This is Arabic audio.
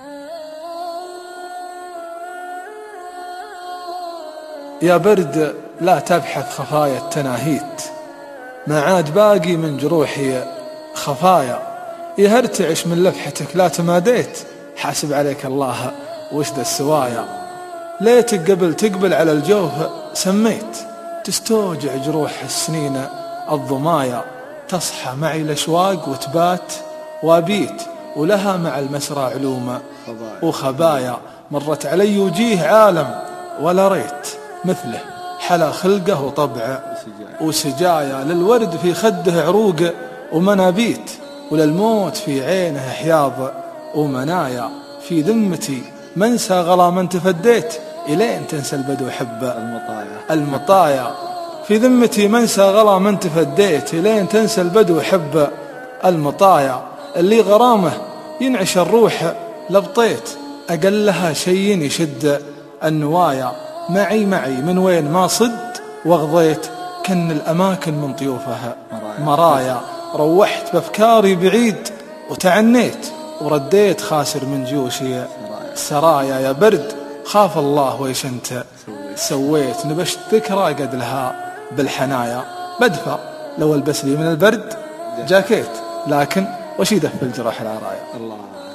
يا برد لا تبحث خفايا التناهيت، ما عاد باقي من جروحي خفايا. يهرتعش من لفحتك لا تماديت، حاسب عليك الله وش ذا السوايا. ليتك قبل تقبل على الجوف سميت، تستوجع جروح السنين الضمايا. تصحى معي الأشواق وتبات وابيت، ولها مع المسرى علوم وخبايا. مرت علي وجيه عالم ولا ريت مثله، حلا خلقه وطبع وسجايا. للورد في خده عروق ومنابيت، وللموت في عينه حياض ومنايا. في ذمتي منسى غلا من تفديت، إلين تنسى البدو حب المطايا. في ذمتي منسى غلا من تفديت، إلين تنسى البدو حب المطايا. اللي غرامه ينعش الروح لبطيت، أقلها شيء يشد النوايا. معي من وين ما صد واغضيت، كن الأماكن من طيوفها مرايا. روحت بأفكاري بعيد وتعنيت، ورديت خاسر من جيوشي سرايا. يا برد خاف الله ويش انت سويت، نبشت ذكرى قد لها بالحنايا. بدفع لو البس لي من البرد جاكيت، لكن وش يدف الجرح العرايا. الله